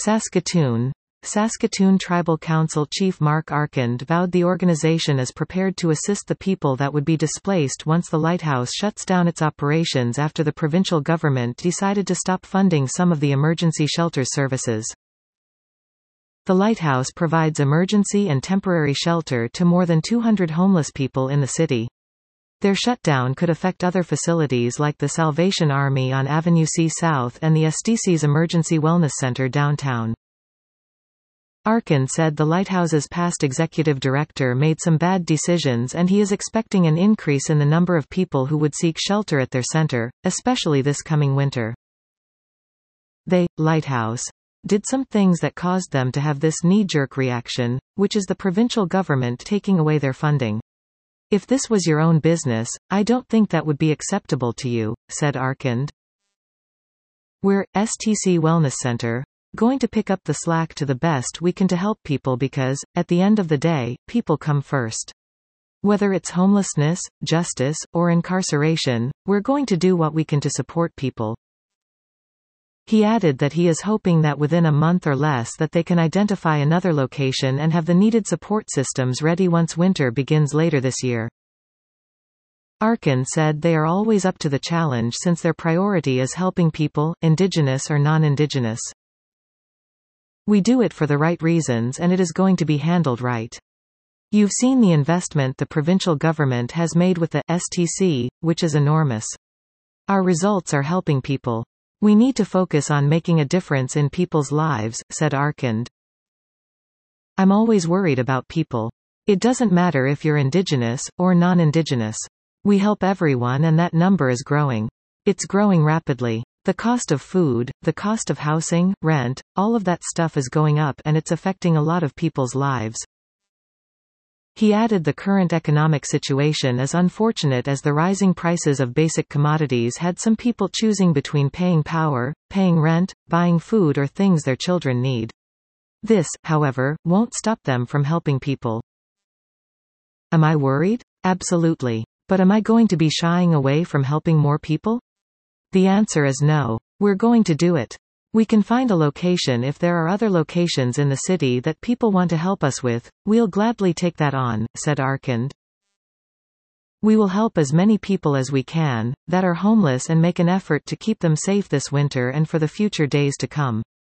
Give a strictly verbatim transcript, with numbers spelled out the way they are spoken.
Saskatoon. Saskatoon Tribal Council Chief Mark Arkand vowed the organization is prepared to assist the people that would be displaced once the lighthouse shuts down its operations after the provincial government decided to stop funding some of the emergency shelter services. The lighthouse provides emergency and temporary shelter to more than two hundred homeless people in the city. Their shutdown could affect other facilities like the Salvation Army on Avenue C South and the Estes Emergency Wellness Center downtown. Arkand said the lighthouse's past executive director made some bad decisions and he is expecting an increase in the number of people who would seek shelter at their center, especially this coming winter. They, Lighthouse, did some things that caused them to have this knee-jerk reaction, which is the provincial government taking away their funding. If this was your own business, I don't think that would be acceptable to you, said Arkand. We're, S T C Wellness Center, going to pick up the slack to the best we can to help people because, at the end of the day, people come first. Whether it's homelessness, justice, or incarceration, we're going to do what we can to support people. He added that he is hoping that within a month or less that they can identify another location and have the needed support systems ready once winter begins later this year. Arkand said they are always up to the challenge since their priority is helping people, Indigenous or non-Indigenous. We do it for the right reasons and it is going to be handled right. You've seen the investment the provincial government has made with the S T C, which is enormous. Our results are helping people. We need to focus on making a difference in people's lives, said Arkand. I'm always worried about people. It doesn't matter if you're Indigenous, or non-Indigenous. We help everyone and that number is growing. It's growing rapidly. The cost of food, the cost of housing, rent, all of that stuff is going up and it's affecting a lot of people's lives. He added the current economic situation is unfortunate as the rising prices of basic commodities had some people choosing between paying power, paying rent, buying food or things their children need. This, however, won't stop them from helping people. Am I worried? Absolutely. But am I going to be shying away from helping more people? The answer is no. We're going to do it. We can find a location if there are other locations in the city that people want to help us with, we'll gladly take that on, said Arkand. We will help as many people as we can, that are homeless and make an effort to keep them safe this winter and for the future days to come.